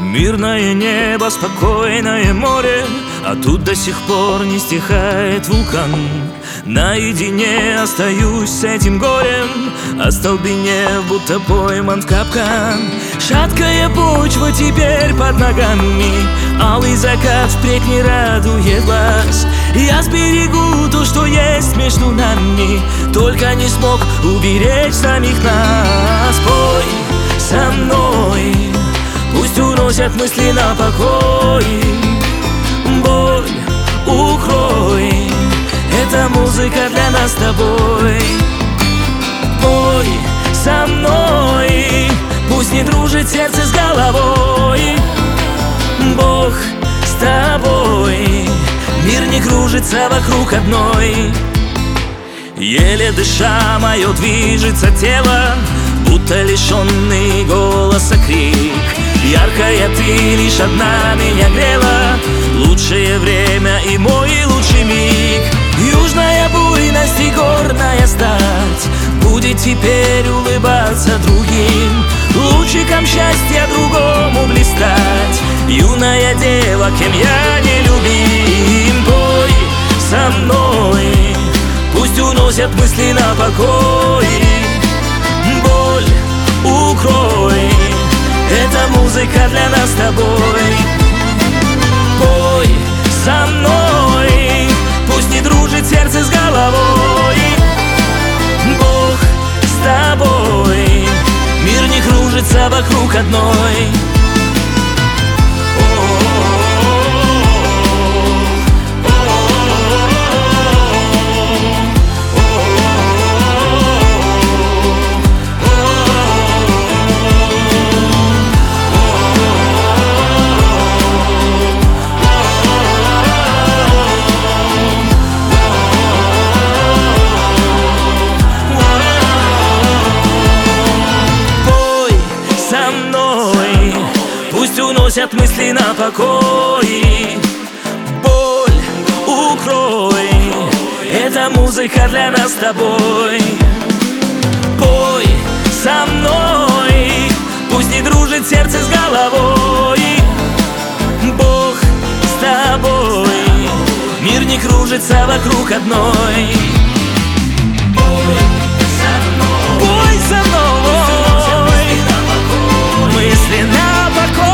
Мирное небо, спокойное море, а тут до сих пор не стихает вулкан. Наедине остаюсь с этим горем, остолбенев, будто пойман в капкан. Шаткая почва теперь под ногами, алый закат впредь не радует глаз. Я сберегу то, что есть между нами, только не смог уберечь самих нас. Пой со мной, пусть уносят мысли на покой. Боль укрой, это музыка для нас с тобой. Пой со мной, пусть не дружит сердце с головой. Бог с тобой, мир не кружится вокруг одной. Еле дыша, мое движется тело, будто лишенный голоса крик. Яркая ты лишь одна меня грела, лучшее время и мой лучший миг. Южная буйность и горная стать будет теперь улыбаться другим, лучиком счастья другому блистать. Юная дева, кем я не любим. Пой со мной, пусть уносят мысли на покой. Боль укрой, это музыка для нас с тобой. Пой со мной, пусть не дружит сердце с головой. Бог с тобой, мир не кружится вокруг одной. Пусть уносят мысли на покой. Боль укрой, это музыка для нас с тобой. Пой со мной, пусть не дружит сердце с головой. Бог с тобой, мир не кружится вокруг одной. Пой со мной, мысли на покой.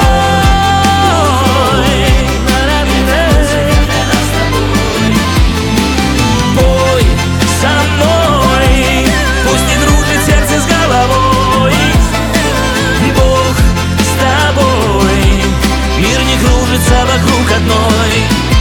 Пой со мной, пусть не дружит сердце с головой. Бог с тобой, мир не кружится вокруг одной.